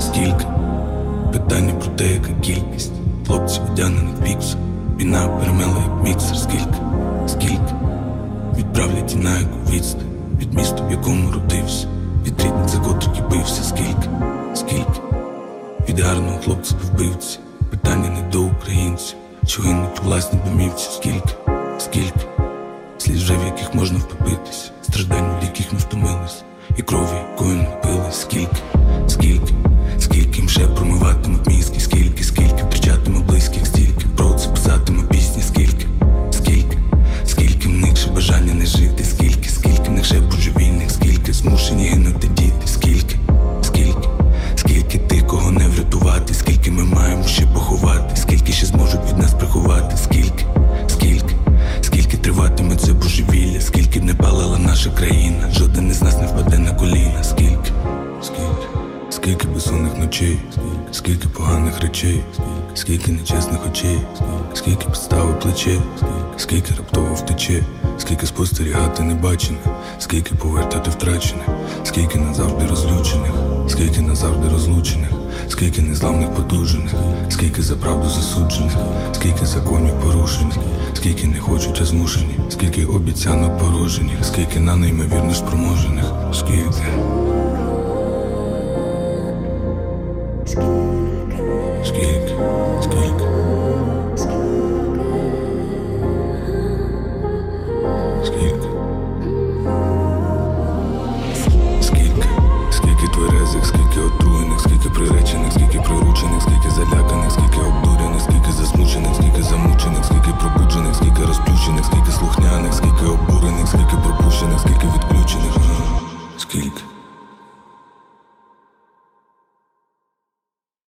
скільки? Питання про те, яка кількість хлопців одягнених в пікс. Війна перемела як міксер. Скільки? Відправлять і на яку відстань від міста, в якому родився, від рідних, за котрих і бився. Скільки? Від гарного хлопця до вбивці. Питання не до українців, що гинуть у власній домівці. Скільки? Слід вже, в яких можна втопитись, страждань, від яких ми втомились, і крові, якою напились. Скільки їм ще промиватимуть мізки. Скільки втрачатиме близьких. Стільки про це писатиме пісні. Скільки в них ще бажання не жити. Скільки в них ще божевільних. Скільки змушені гинути діти. Скільки тих, кого не врятувати. Скільки ми маємо ще поховати. Скільки ще зможуть від нас приховати. Скільки триватиме це божевілля. Скільки б не палила наша країна, жоден із нас не впаде на коліна. Скільки безсонних ночей, скільки поганих речей, скільки нечесних очей, скільки підстави плече, скільки раптово втече, скільки спостерігати небачене, скільки повертати втрачене, скільки назавжди розлучених, скільки незламних потужених, скільки за правду засуджених, скільки законів порушених, скільки не хочуть, а змушені, скільки обіцянок порожених, скільки на неймовірно спроможених. Скільки